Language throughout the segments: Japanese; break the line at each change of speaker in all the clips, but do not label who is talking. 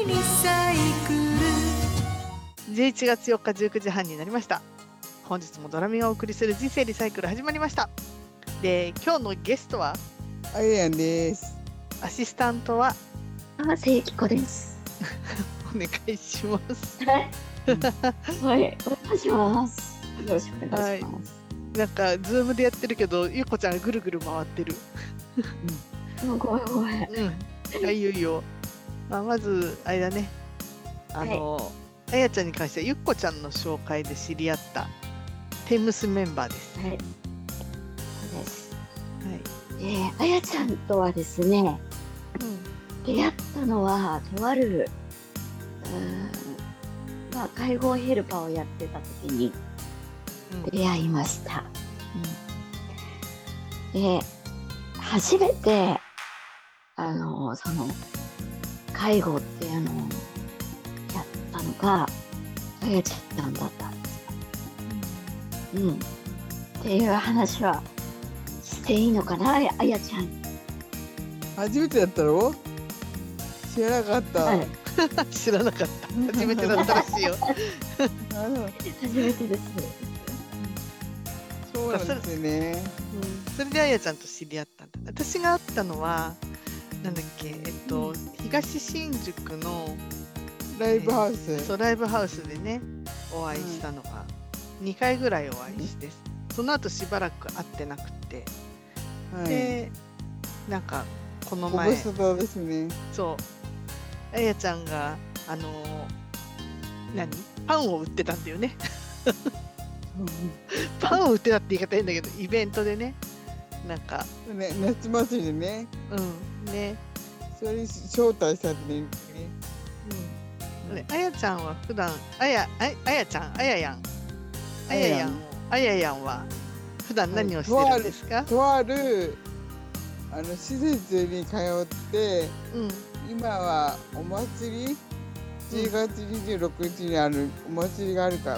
リサイクル。
11月4日19時半になりました。本日もドラミがお送りする人生リサイクル始まりました。で、今日のゲストは
あやんです。
アシスタントは
せいきこです。
お願いします。
はい、お願いします。よろしくお願いします。
なんかズームでやってるけど、ゆっこちゃんがぐるぐる回ってる。
ごめんごめん。
はい、いいよ。まずあれだね。あやちゃんに関してはゆっこちゃんの紹介で知り合ったテンムスメンバーです。
はい。そうです。はい。あやちゃんとはですね、出会ったのはとある介護ヘルパーをやってた時に出会いました。で、初めてその介護っていうのをやったのがあやちゃんだったんですよ。っていう話はしていいのかな、あやちゃん。
初めてだったろ？知らなかった。はい、
知らなかった。初めてだったらしいよ。
初めてです。
そうなんですね。
それであやちゃんと知り合ったんだ。私が会ったのはなんだっけ、東新宿の
ライブハウス、
そうライブハウスでねお会いしたのが2回ぐらいお会いして、その後しばらく会ってなくて、でなんかこの前
ですね、
そうあやちゃんがパンを売ってたんだよね。パンを売ってたって言い方変だけど、イベントでね、なんか
ね、夏祭りでね、
ね、
それに招待されてね。
あやちゃんは普段あややんは普段何をしてるんですか？
とある施設に通って、今はお祭り、10月26日にあるお祭りがあるから、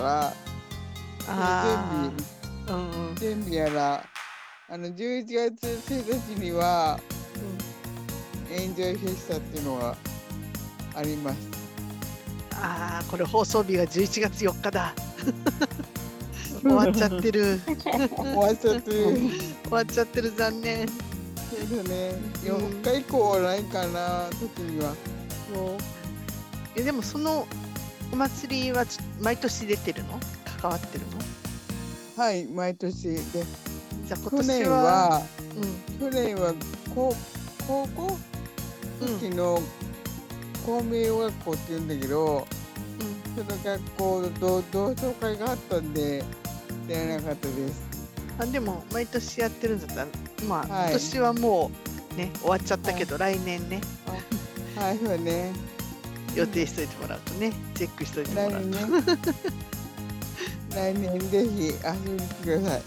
準備やら、11月1日には、エンジョイフェスタっていうのがあります。
これ放送日が11月4日だ。終わっちゃってる。
終わっちゃってる、
残念。
そうね、4日以降はないかな、時には。
でもそのお祭りは毎年出てるの？関わってるの？
はい、毎年で。
じゃあ今年は
去年は高校時の公明幼学校って言うんだけど、その学校の同窓会があったんで出られなかったです。
でも毎年やってるんだったら、今年はもうね終わっちゃったけど、来年ね、
そうね、
予定しといてもらうとね、チェックしといてもらうと
来年ぜひ遊びに来てください。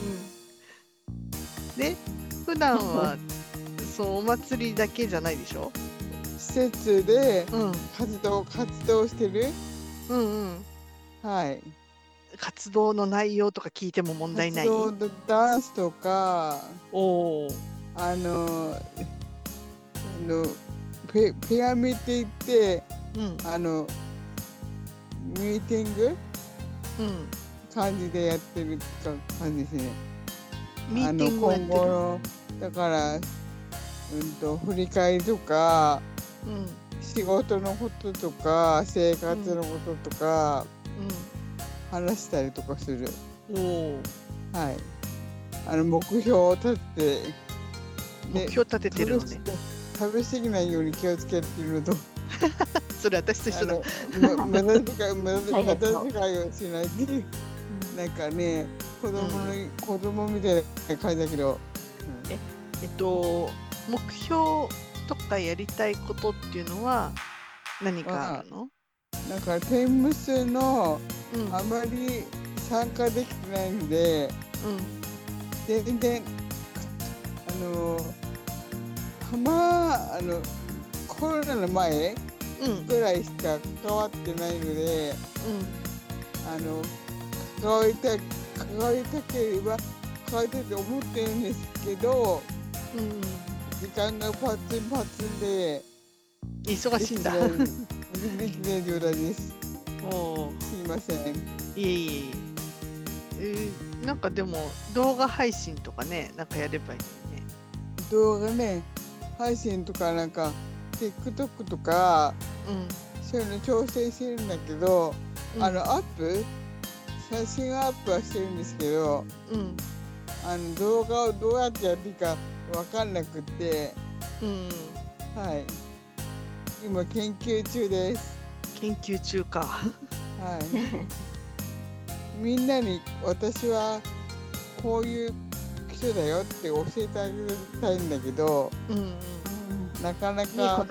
で、普段はそうお祭りだけじゃないでしょ？
施設で活動してる。はい。
活動の内容とか聞いても問題ない？
ダンスとか、ペアミって言って、ミーティング、感じでやってる感じですね。
ミーティングをやってる。
今後のだから振り返りとか、仕事のこととか生活のこととか、話したりとかする。はい。目標を立てて。
目標立ててるのね。
食べ過ぎないように気をつけているのと。
それ私と一緒だ。
無駄遣いをしないっていう。なんかね、子供みたいな感じだけど。
目標とかやりたいことっていうのは何かあるの？
なんかテンムスのあまり参加できてないんで、全然コロナの前ぐらいしか関わってないので、関わりたければ関わりたいと思ってるんですけど、時間がパツンパツンで
忙しいんだ。
全然綺麗状態です。
おお、
すいません。
いえいえいえ。なんかでも動画配信とかね、なんかやればいいね。
動画ね、配信とかなんか TikTok とかそういうの調整してるんだけど、
うん、
アップ写真アップはしてるんですけど、動画をどうやってやっていいか分かんなくって、はい、今研究中です。
研究中か。
はい。みんなに私はこういう人だよって教えてあげたいんだけど、なかなか
いいことだと思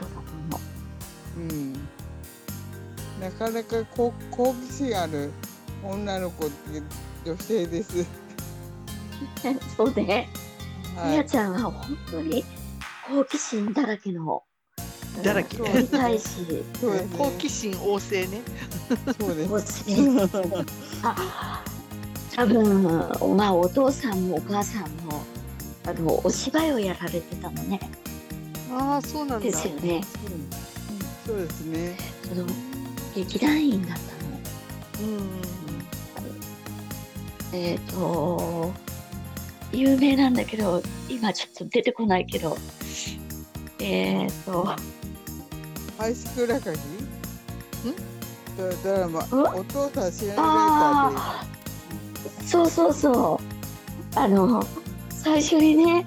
なかなか好奇心ある女の子って女性です。
う。そうね。
はい
みやちゃんは本当に好奇心だらけの。
だらけ。
に対し、
そうですね。
好奇心旺盛ね。
そうで
好
す。
奇心。あ、多分、まあお父さんもお母さんもお芝居をやられてたのね。
ああ、そうなんだ。
ですよね。
そうですね。
その劇団員だったの。有名なんだけど、今ちょっと出てこないけど、
ハイスクール赤木？ドラマ、お父さん知らない
ああ、そうそうそう。最初にね、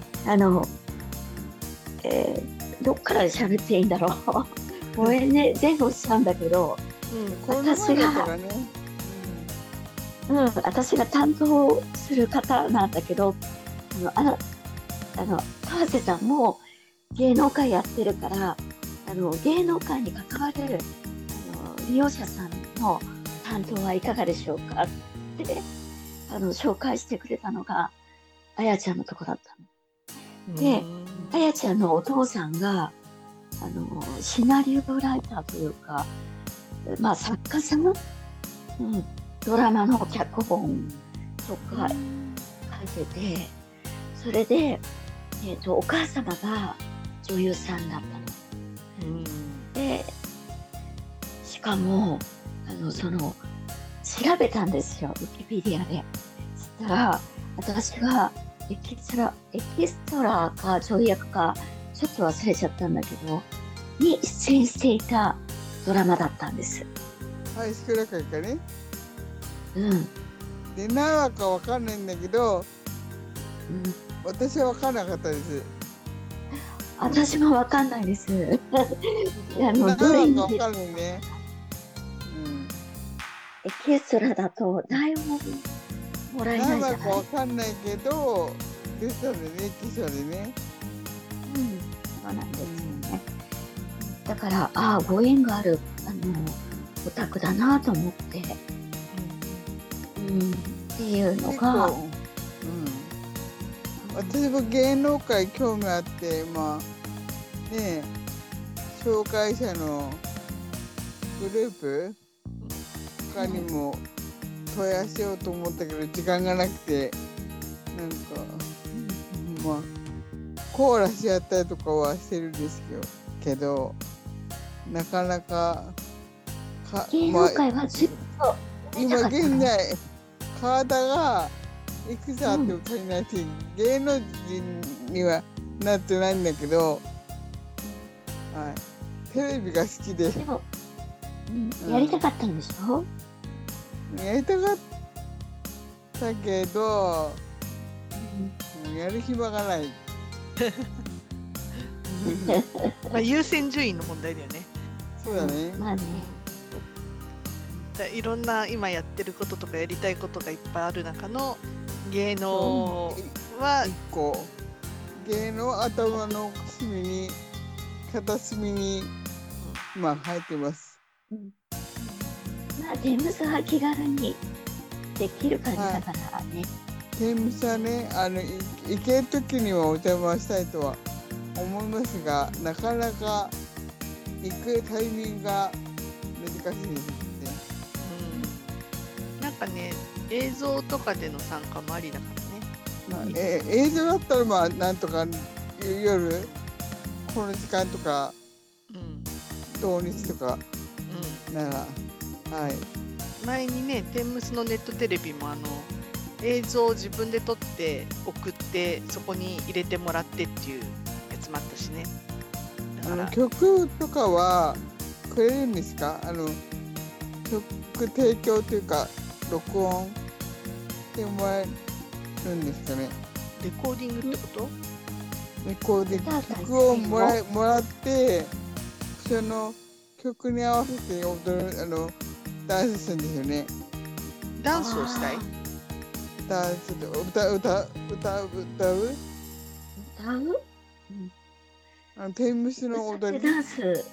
どっから喋っていいんだろう。ごめんね、前後しちゃうんだけど、私が担当する方なんだけど、川瀬さんも芸能界やってるから、芸能界に関わる利用者さんの担当はいかがでしょうかって紹介してくれたのがあやちゃんのとこだったの。で、あやちゃんのお父さんがシナリオライターというか、まあ作家さん、ドラマの脚本とか書いてて、それで、お母様が女優さんだったの。で、しかも調べたんですよ、ウィキペディアで。そしたら私がエキストラか女役かちょっと忘れちゃったんだけどに出演していたドラマだったんです。
ハイスクール赤木かね。で何話か分かんないんだけど、私は分かんなかったです。
私も分かんないです。
何話か分かんないね。
エキストラだと台本もらえないじゃない。
何話か分かんないけど出たんでね、エキストラでね。
そうなんですよね。だからご縁があるオタクだなと思って、っていうのが、
私も芸能界興味あって、まあね、紹介者のグループとかにも問い合わせようと思ったけど時間がなくて、なんかまあコーラスやったりとかはしてるんですけど、なかなか
芸能界はずっと
今現在体がいくつあっても足りないし、芸能人にはなってないんだけど、テレビが好きで。
でも、やりたかったんでしょ？
やりたかったけど、やる暇がない。
まあ優先順位の問題だよね。
そうだね。
まあね。
いろんな今やってることとかやりたいことがいっぱいある中の芸能は
一個芸能頭の片隅に今入ってます。
まあテムズは気軽にできる感じだからね。
テムズはね、行ける時にはお邪魔したいとは思いますが、なかなか行くタイミングが難しいですね。
なんかね、映像とかでの参加もありだからね。
映像だったらなんとか夜この時間とか土日とかなら、はい。
前にね、天むすのネットテレビも映像を自分で撮って送ってそこに入れてもらってっていうやつもあったしね。だから
曲とかはくれるんですか？曲提供というか録音してもらえるんですかね？
レコーディングってこと？
レコーディング曲をもらってその曲に合わせて踊るダンスするんですよね。
ダンスをしたい？
ダンスで歌う天むすの踊り
ダンス。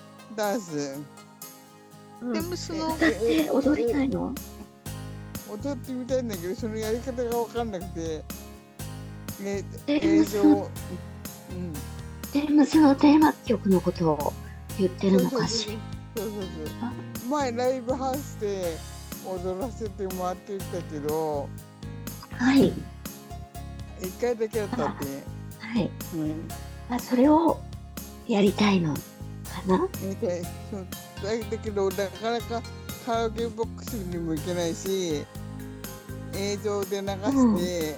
天むすの
歌って踊りたいの？
踊ってみたいんだけどそのやり方が分かんなくて、
天
映
むす
像を
天むすのテーマ曲のことを言ってるのかしら。
そう前ライブハウスで踊らせてもらってたけど
はい
一回だけだったって
はい。それをやりたいのかな？
そうだけどなかなかカラオケボックスにも行けないし映像で流して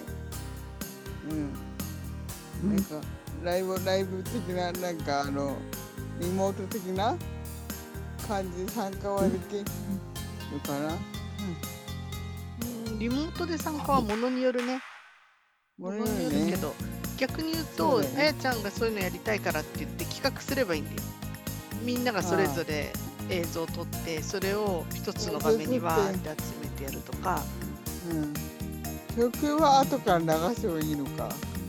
なんかライブ的ななんかリモート的な感じで参加はできるかな。
リモートで参加はものによるね。ものによるけど、逆に言うと、あやちゃんがそういうのやりたいからって言って企画すればいいんだよ。みんながそれぞれ映像を撮ってそれを一つの画面にわーって集めてやるとか。
曲は後から流せばいいのか。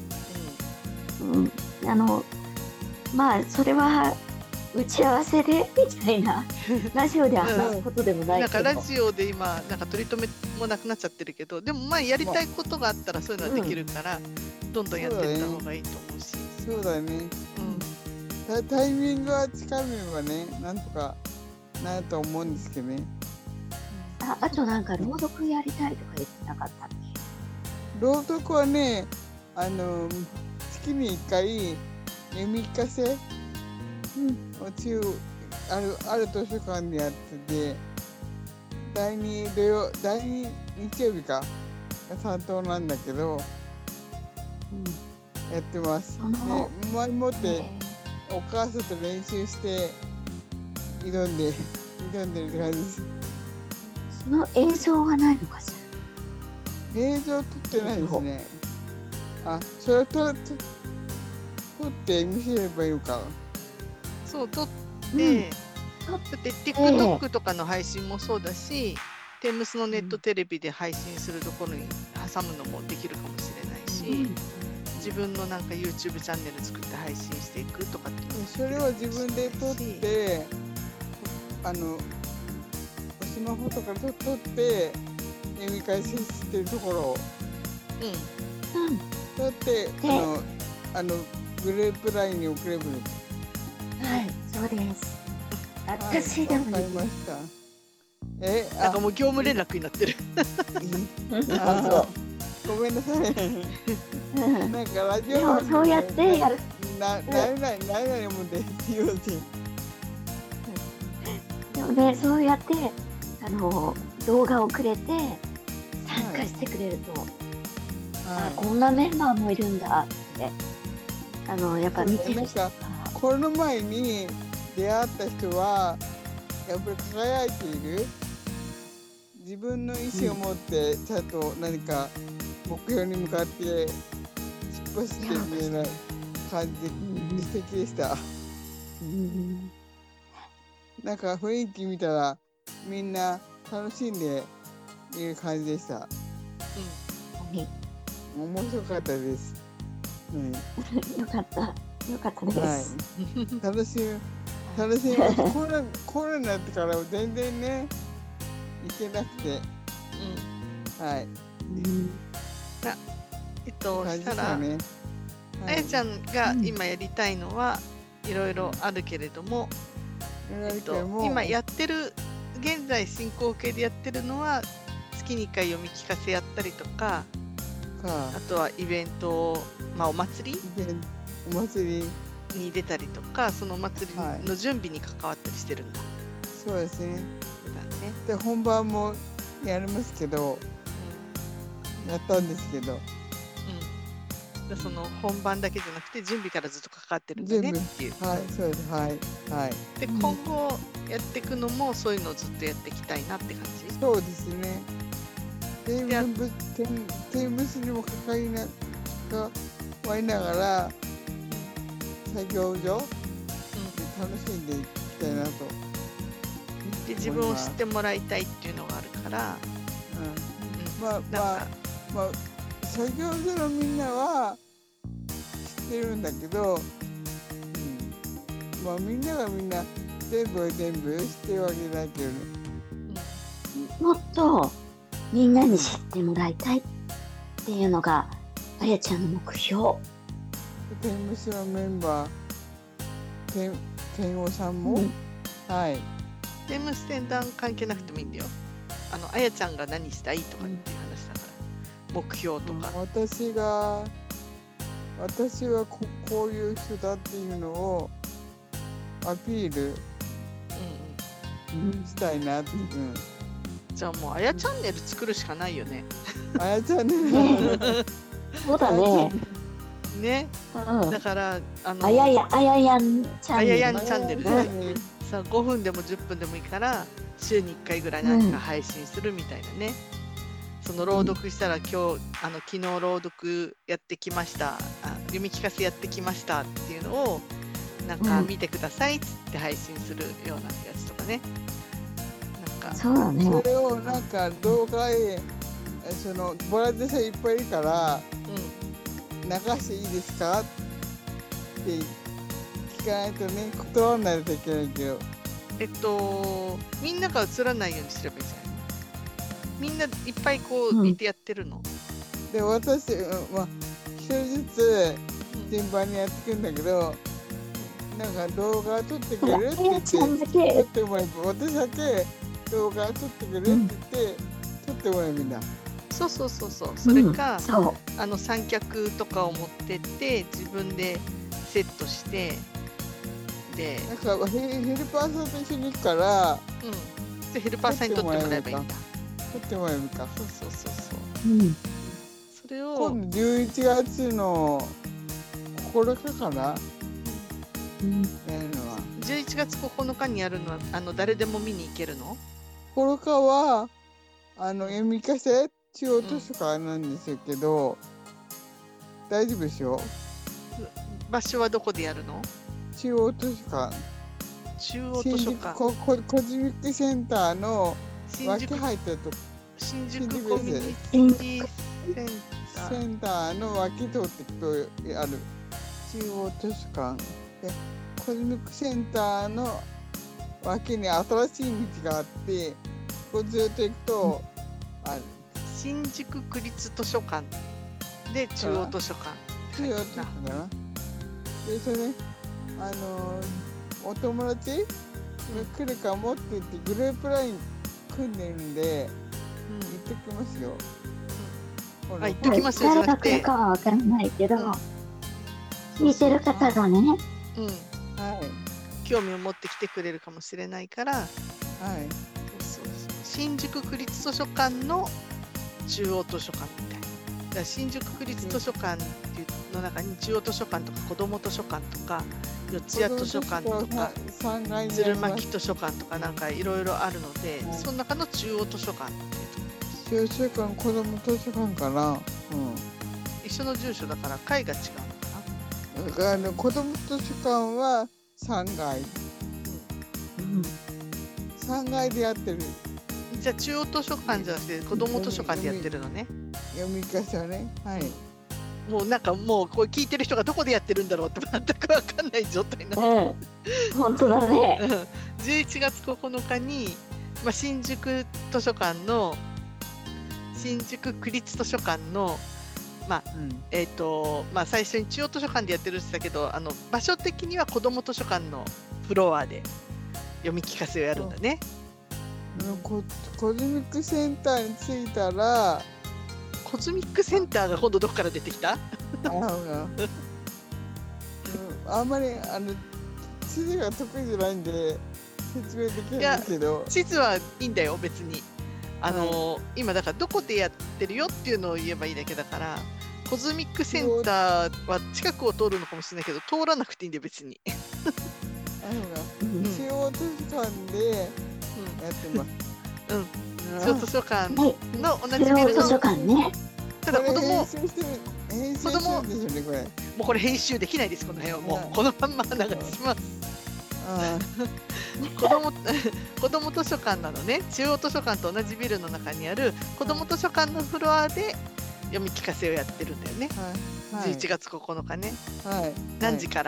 まあそれは打ち合わせでみたいなラジオで話すことでもないけど、
なんかラジオで今なんか取り留めもなくなっちゃってるけど、でもまあやりたいことがあったらそういうのはできるから、どんどんやっていった方がいいと思うし。
そうだね。タイミングは近めばね、なんとかなると思うんですけどね。
あとなんか朗読やりたいとか言ってなかったっけ？
朗読はね、月に1回読み聞かせをある図書館でやってて、第2日曜日かが担当なんだけど、やってます。で、前もってお母さんと練習して挑んでるって感じです。
その映像はないのかし
ら？映像撮ってないですね。それを撮って見せればいいのか。
そう撮って、だって TikTok とかの配信もそうだし、天むすのネットテレビで配信するところに挟むのもできるかもしれないし、自分のなんか YouTube チャンネル作って配信していくとかっていうの。
それは自分で撮ってスマホとか撮って読み返ししてるところを撮ってグループ LINE に送ればいい。
はい、そうです。私でも
わかりました。
なんかもう業務連絡になってる。
ごめんなさい。なんかラジオ
でもそうやってやる。
なれないもんで言うし。
でもね、そうやって動画をくれて参加してくれると、こんなメンバーもいるんだってやっぱ見てる人が。
この前に出会った人はやっぱり輝いている。自分の意思を持ってちゃんと何か目標に向かって突っ走ってるような感じで素敵でした。なんか雰囲気見たらみんな楽しんでいる感じでした。面白かったです。
よかったです。
楽しみます。コロナになってから全然ね行けなくて、
したら、あやちゃんが今やりたいのはいろいろあるけれども、今やってる現在進行形でやってるのは月に1回読み聞かせやったりとか、あとはイベント、お祭りに出たりとか、そのお祭りの準備に関わったりしてるんだ。
そうですね。
普段ね。
で本番もやりますけど、やったんですけど、
でその本番だけじゃなくて準備からずっと関わってるんだねっていう。
はい、そうです。はいはい。
で今後やっていくのもそういうのをずっとやっていきたいなって感じ。
そうですね。天むすにも関わりながら作業場で楽しんでいきたいなと。
で自分を知ってもらいたいっていうのがあるから、
まあ作業所のみんなは知ってるんだけど、まあみんながみんな全部知ってるわけないけどね。
もっとみんなに知ってもらいたいっていうのがあやちゃんの目標。
天むすのメンバー天王さんも、はい。
天むす天壇関係なくてもいいんだよ。あやちゃんが何したいとかっていう話だから、目標とか。
私はこういう人だっていうのをアピールしたいなって。
じゃあもうあやチャンネル作るしかないよね。
あやチャンネル。
そうだね。
ね。だから
あややんチャンネル。
あややんチャンネルね。さあ5分でも10分でもいいから週に1回ぐらい何か配信するみたいなね。その朗読したら昨日朗読やってきました。読み聞かせやってきましたっていうのをなんか見てくださいっつって配信するようなやつとかね。
そうだね。
それをなんか動画へボランティアさんいっぱいいるから、流していいですかって聞かないとね、断らないといけないけど。
みんなが映らないようにすればいいじゃない。みんないっぱいこういてやってるの。
で私一人ずつ順番にやっていくんだけど、なんか動画撮ってくれるって言って撮ってもらえば、私だけ動画撮ってくれるって言って撮ってもらえばいいんだ。
そう。それか、三脚とかを持ってって自分でセットしてで、
なんかヘルパーさんと一緒に行くから、
でヘルパーさんに撮ってもらえばいいんだ。
撮ってもらえばいいか。
そう。それを
今度11月の9日かな、やるのは。
11月9日にやるのは誰でも見に行けるの
9日は読み聞かせ中央図書館なんですけど、大丈夫ですよ。
場所はどこでやるの？
中央図書館。
中央図書館。
コズミックセンターの脇入ったとこ。
新宿コミュニティ
センターの脇通っていくとある中央図書館で、コズミックセンターの脇に新しい道があって、ここずっと行くとある。
新宿区立図書館で中央図書館。
中央図書館かな。でそれね、お友達が来るかもって言ってグループライン組んでるんで、行ってきますよ。
行ってきますよじゃなくて、
誰が来るかはわからないけど、聞いてる方がね、
興味を持ってきてくれるかもしれないから、
そう
新宿区立図書館の中央図書館みたいな。だから新宿区立図書館っていうの中に中央図書館とか子ども図書館とか四谷図書館とか鶴巻図書館とかなんかいろいろあるので、その中の中央図書館っていうところです。
中央図書館、子ども図書館かな。
一緒の住所だから階が違うのかな。
子ども図書館は3階。3階でやってる。
じゃあ中央図書館じゃなくて子ども図書館でやってるのね。
読み聞かせはね。
もうなんかもうこれ聞いてる人がどこでやってるんだろうって全く分かんない状態になって、
本当だね。
11月9日に、新宿図書館の新宿区立図書館の最初に中央図書館でやってるって言ったけど、場所的には子ども図書館のフロアで読み聞かせをやるんだね。
コズミックセンターに着いたら、
コズミックセンターが今度どこから出てきた？
あんまり地図が得意じゃないんで説明できないんですけど、
地図はいいんだよ別に。今だからどこでやってるよっていうのを言えばいいだけだから、コズミックセンターは近くを通るのかもしれないけど通らなくていいんだよ別に。
中央図書館でやってます。
中央図書館の同じ
中央図書
ビルの、
館ね。
ただ子供
編集してるんですよねこれ。
もうこれ編集できないですこの辺はもうこのまんま流します。子供図書館なのね。中央図書館と同じビルの中にある子供図書館のフロアで読み聞かせをやってるんだよね。11月9日ね。何時から？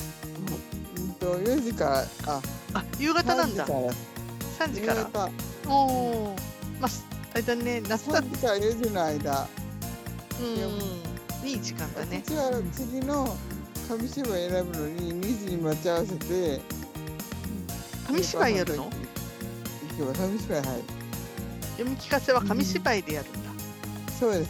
4時から、
夕方なんだ。
3
3時から。おお。まああれだね、夏だ。
3時から4時の間。
いい時間だね。
私は次の紙芝居選ぶのに2時に待ち合わせて。
紙芝居やるの？
今日は紙芝居、はい。
読み聞かせは紙芝居でやるんだ。
そうです。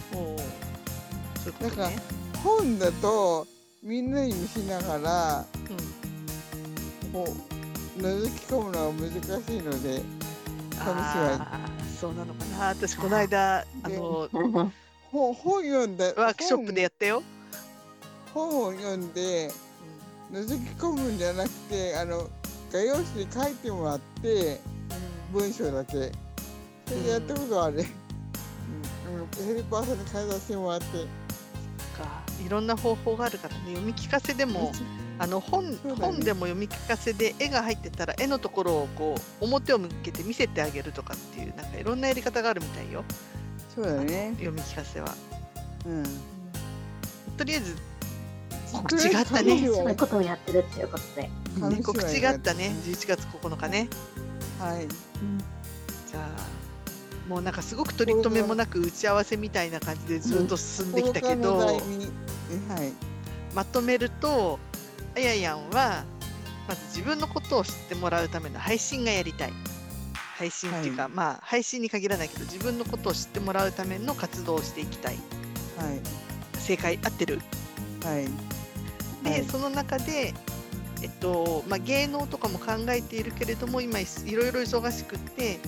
なんか本だとみんなに見せながら、こう覗き込むのは難しいので紙芝居。
そうなのかな。私この間
本読んで
ワークショップでやったよ。
本を読んで覗き込むんじゃなくて画用紙に書いてもらって文章だけそれでやったことある。ヘルパーさんに書いさせてもらって。
いろんな方法があるからね。読み聞かせでも本でも読み聞かせで絵が入ってたら絵のところをこう表を向けて見せてあげるとかっていうなんかいろんなやり方があるみたいよ。
そうだね。
読み聞かせは。
うん。
とりあえず告知があったね。
そういうことをやってるっていうことで。
告知があったね。11月9日ね。
はい。
じゃあもうなんかすごく取り留めもなく打ち合わせみたいな感じでずっと進んできたけど、まとめるとあややんはまず自分のことを知ってもらうための配信がやりたい。配信っていうか、まあ配信に限らないけど自分のことを知ってもらうための活動をしていきたい。正解合ってる？で、その中で芸能とかも考えているけれども今いろいろ忙しくって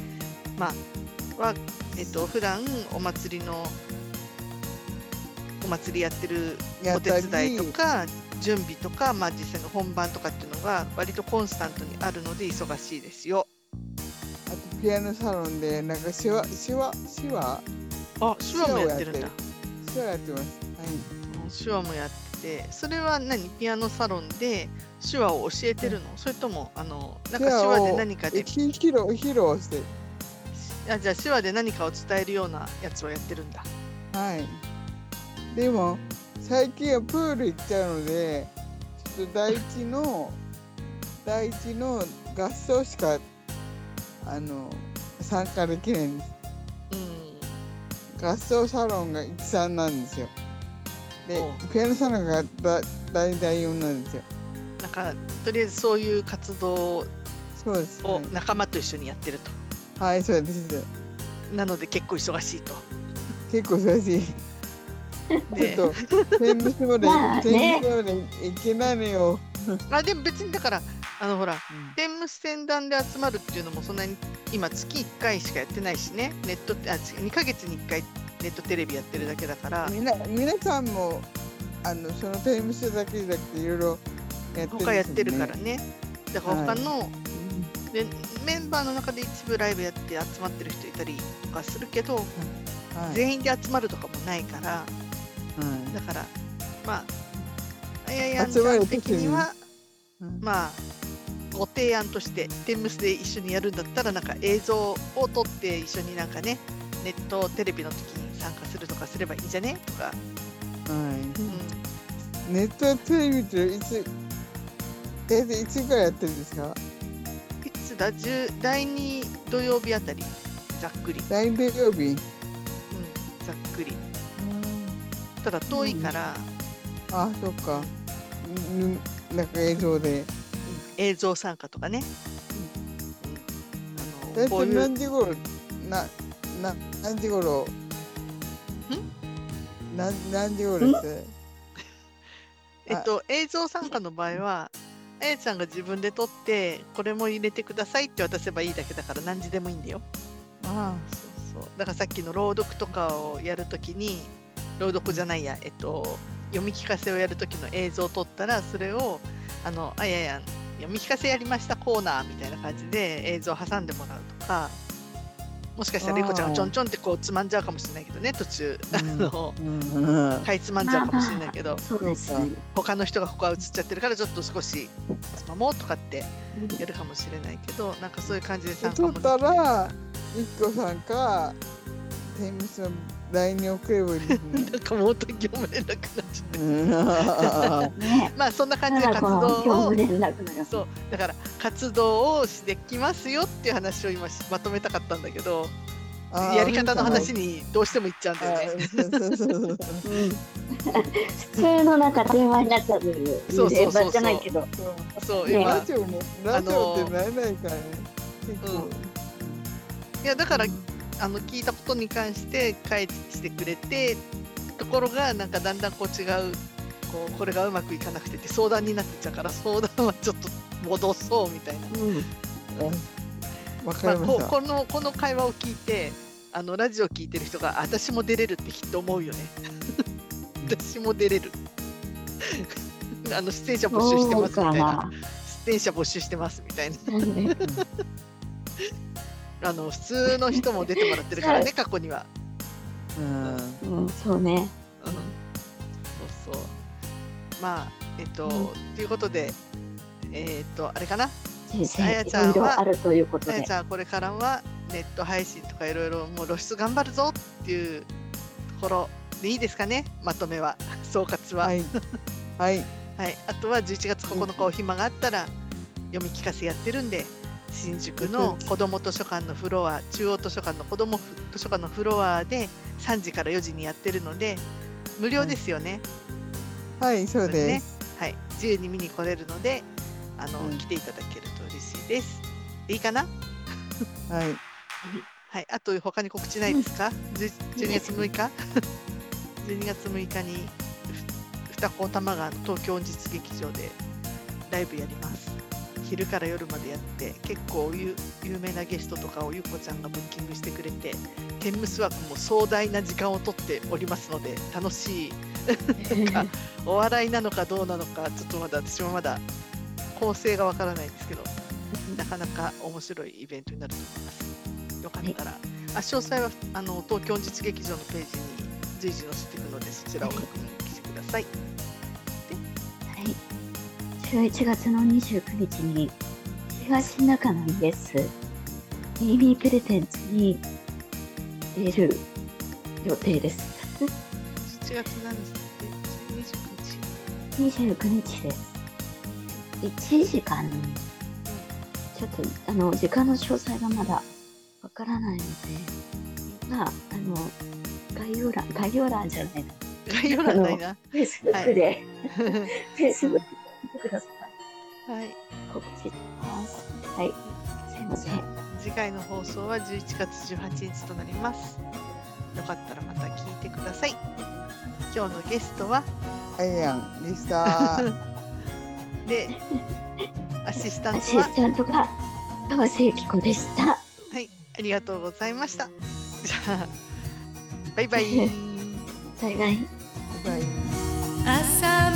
普段お祭りやってるお手伝いとか準備とか、実際の本番とかっていうのが割とコンスタントにあるので忙しいですよ。
あとピアノサロンでなんか手話
もやってるんだ。
手話やってます。
手話もやってて、それはピアノサロンで手話を教えてるの？それともなんか手話で何かで
披露して。
じゃあ手話で何かを伝えるようなやつをやってるんだ。
でも最近はプール行っちゃうのでちょっと第一の合奏しか参加できないんです。合奏サロンが13なんですよ。でピアノサロンが第4なんですよ。
なんかとりあえずそういう活動を仲間と一緒にやってると。
そうです。
なので結構忙しいと。
結構忙しい。ちょっと天むすまでいけないのよ。
でも別にだからほら、天むす天壇で集まるっていうのもそんなに今月1回しかやってないしね。ネットって2ヶ月に1回ネットテレビやってるだけだから。
皆さんもその天むすだけじゃなくていろいろやってるんですよね。
他やってるからね。だから他のでメンバーの中で一部ライブやって集まってる人いたりとかするけど、全員で集まるとかもないから、だからあややんさん的にはご提案として天むすで一緒にやるんだったらなんか映像を撮って一緒になんかねネットテレビの時に参加するとかすればいいんじゃねとか。
ネットテレビっていつからやってるんですか？
いつだ第2土曜日あたりざっくり。
第2土曜日。
ざっくり。ただ遠いから。
そっか。なんか映像で。
映像参加とかね。
だいたい何時頃何時頃です？
映像参加の場合は、あやちゃんが自分で撮って、これも入れてくださいって渡せばいいだけだから何時でもいいんだよ。
あ
そうだからさっきの朗読とかをやるときに、朗読じゃないや、読み聞かせをやるときの映像を撮ったら、それを、あややん、読み聞かせやりましたコーナーみたいな感じで映像を挟んでもらうとか、もしかしたらレイコちゃんがちょんちょんってこうつまんじゃうかもしれないけどね、途中、かいつまんじゃうかもしれないけど、
そうですね。
他の人がここは映っちゃってるからちょっと少しつまもうとかってやるかもしれないけど、なんかそういう感じで参加も
撮ったらみっこさんか天むすの LINE に送ればいいですね。
なんかもうと業務連絡になっちゃって
ね。
まあそんな感じで活動
業
を
務連絡のやつ
そうだから活動をしてきますよっていう話を今まとめたかったんだけど、やり方の話にどうしてもいっちゃうんだよね。
普通のなんか電話になっちゃう電話じゃないけど。
そう
ね
今
ラジオってなれないからね。結構。
いやだから聞いたことに関して返してくれて、ところがなんかだんだんこう違うこれがうまくいかなくてって相談になってっちゃうから、相談はちょっと戻そうみたいな。
わかりました。
この会話を聞いてラジオ聞いてる人が私も出れるってきっと思うよね。私も出れる。出演者募集してますみたいな。出演者募集してますみたいな。普通の人も出てもらってるからね、過去には。
そうね。
そうそう。まあということであれかな。あやちゃんはこれからはネット配信とかいろいろもう露出頑張るぞっていうところでいいですかね、まとめは総括は。
はいはい、
あとは11月9日お暇があったら読み聞かせやってるんで、新宿の子ども図書館のフロア、中央図書館の子ども図書館のフロアで3時から4時にやってるので無料ですよね。
はい、そうです。
はい、自由に見に来れるので来ていただけると嬉しいです。いいかな？
はい。
はい、あと他に告知ないですか？12月6日12月6日に二子玉川の東京実劇場でライブやります。昼から夜までやって、結構有名なゲストとかをゆっこちゃんがブッキングしてくれて、天むす枠も壮大な時間をとっておりますので楽しいなんかお笑いなのかどうなのかちょっと私もまだ構成がわからないんですけど、なかなか面白いイベントになると思います。よかったら、詳細は東京実劇場のページに随時載せていくので、そちらを確認してください。
はい、11月の29日に東中野です。ミーミープレゼンツに出る予定です。
11月何日
？29日です。1時間、ちょっと時間の詳細がまだわからないので、まあ概要欄じゃないな。
概要欄ないな。
Facebook で、Facebook で見てください。
はい。
告知します。はい。すいません。
次回の放送は11月18日となります。よかったらまた聞いてください。今日のゲストは
あやんでした。
で、アシスタン
アシ
トは
スタントが川瀬由紀子でした。
はい、ありがとうございました。じゃあ、バイバイ。
バイバイ。
バイバイ。
朝